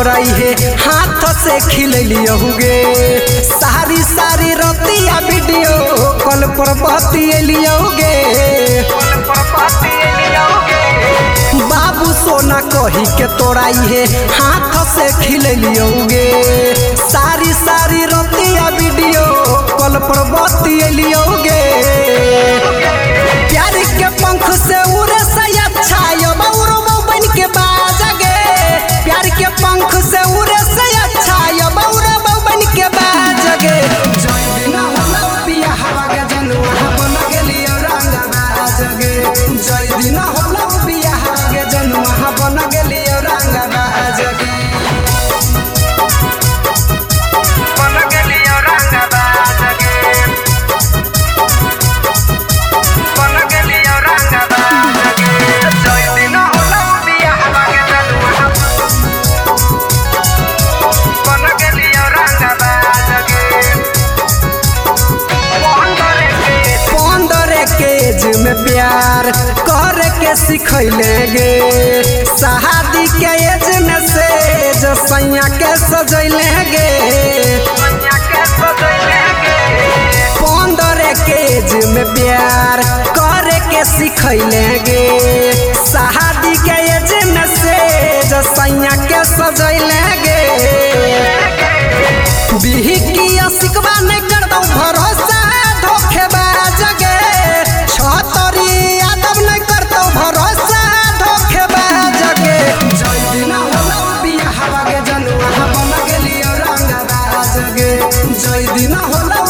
तोरा हे हाथ से खिललियोगे सारी सारी रतिया वीडियो कॉल पर बतियलियोगे बाबू सोना कही के तोरा हे हाथ से खिललियोगे सारी सारी रतिया वीडियो कॉल पर बतियलियोगे प्यार के पंख से उड़े से अच्छा यो बौरो बन के बाजगे प्यार के पंख से उड़े से अच्छा यो बौरो बन के बाजगे जय दिन होला पिया हवा के जनुआ बन गेलियो रंग बाजगे जय दिन होला पिया हवा के जनुआ बन गेलियो रंग बाजगे बन गेलियो रंग बाजगे बन गेलियो रंग बाजगे जय दिन होला पिया हवा के जनुआ बन गेलियो रंग बाजगे केज में प्यार करे के सिखैले गे शादी के एज में से जो सैया के सजैले गे 15 केज में प्यार करे के सिखैले गे शादी के एज में से जो सैया के सजैले गे बिही की सिकवा नहीं कर दो भरोसा धोखेबाज गे छतरी यादव नहीं कर दो भरोसा धोखेबाज गे जय दिन होला बिया हवा के जनुआ बन गेलियो रंग बाज गे जय दिन होला